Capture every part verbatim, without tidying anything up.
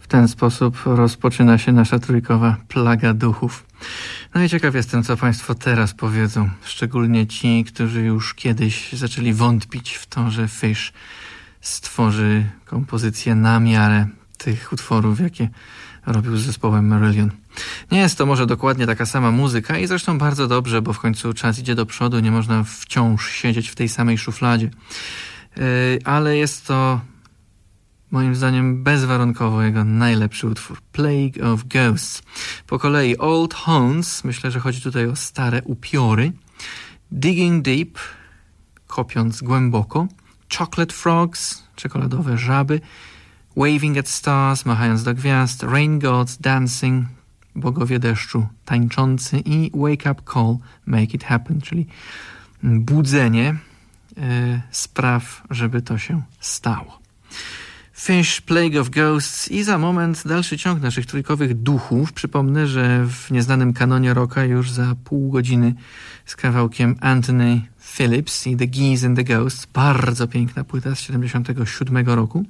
ten sposób rozpoczyna się nasza trójkowa Plaga Duchów. No i ciekaw jestem, co Państwo teraz powiedzą. Szczególnie ci, którzy już kiedyś zaczęli wątpić w to, że Fish stworzy kompozycję na miarę tych utworów, jakie robił z zespołem Marillion. Nie jest to może dokładnie taka sama muzyka i zresztą bardzo dobrze, bo w końcu czas idzie do przodu, nie można wciąż siedzieć w tej samej szufladzie. Yy, ale jest to moim zdaniem bezwarunkowo jego najlepszy utwór. Plague of Ghosts. Po kolei Old Hounds, myślę, że chodzi tutaj o stare upiory. Digging Deep, kopiąc głęboko. Chocolate Frogs, czekoladowe żaby. Waving at Stars, machając do gwiazd. Rain Gods Dancing, bogowie deszczu tańczący. I Wake Up Call, Make It Happen, czyli budzenie yy, spraw, żeby to się stało. Fish, Plague of Ghosts i za moment dalszy ciąg naszych trójkowych duchów. Przypomnę, że w nieznanym kanonie rocka już za pół godziny z kawałkiem Anthony Phillips i The Geese and the Ghosts. Bardzo piękna płyta z siedemdziesiątego siódmego roku.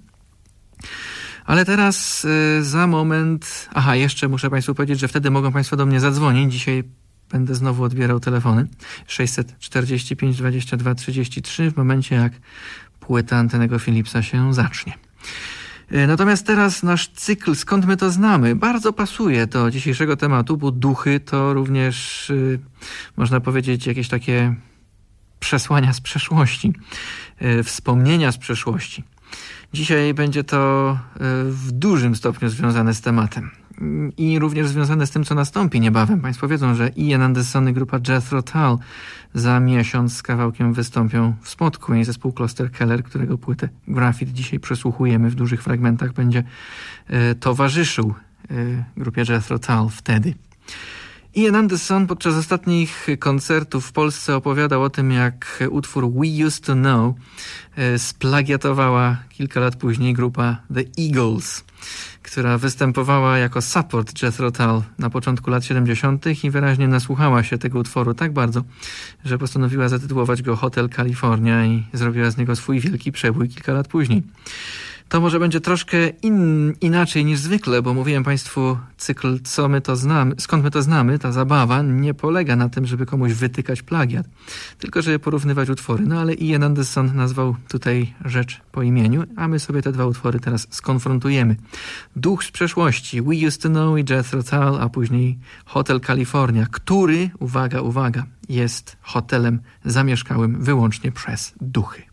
Ale teraz y, za moment... Aha, jeszcze muszę Państwu powiedzieć, że wtedy mogą Państwo do mnie zadzwonić. Dzisiaj będę znowu odbierał telefony. sześćset czterdzieści pięć dwadzieścia dwa trzydzieści trzy w momencie, jak płyta Antonego Phillipsa się zacznie. Natomiast teraz nasz cykl Skąd my to znamy bardzo pasuje do dzisiejszego tematu, bo duchy to również yy, można powiedzieć jakieś takie przesłania z przeszłości, yy, wspomnienia z przeszłości. Dzisiaj będzie to yy, w dużym stopniu związane z tematem i również związane z tym, co nastąpi niebawem. Państwo wiedzą, że Ian Anderson i grupa Jethro Tull za miesiąc z kawałkiem wystąpią w Spodku i zespół Kloster Keller, którego płytę Graffiti dzisiaj przesłuchujemy w dużych fragmentach, będzie e, towarzyszył e, grupie Jethro Tull wtedy. Ian Anderson podczas ostatnich koncertów w Polsce opowiadał o tym, jak utwór We Used to Know e, splagiatowała kilka lat później grupa The Eagles, która występowała jako support Jethro Tull na początku lat siedemdziesiątych i wyraźnie nasłuchała się tego utworu tak bardzo, że postanowiła zatytułować go Hotel California i zrobiła z niego swój wielki przebój kilka lat później. To może będzie troszkę in, inaczej niż zwykle, bo mówiłem Państwu, cykl co my to znamy, skąd my to znamy, ta zabawa nie polega na tym, żeby komuś wytykać plagiat, tylko żeby porównywać utwory. No ale Ian Anderson nazwał tutaj rzecz po imieniu, a my sobie te dwa utwory teraz skonfrontujemy. Duch z przeszłości, We Used to Know i Jethro Tull, a później Hotel California, który, uwaga, uwaga, jest hotelem zamieszkałym wyłącznie przez duchy.